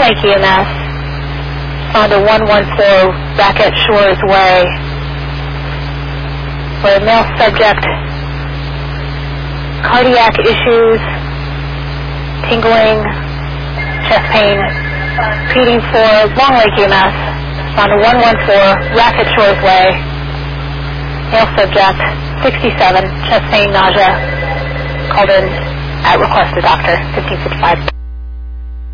Lake EMS. On to 114 Racket Shores Way, where a male subject, cardiac issues, tingling, chest pain, PD for Long Lake EMS. On to 114 Racket Shores Way, male subject, 67, chest pain, nausea, called in at request of doctor, 1555.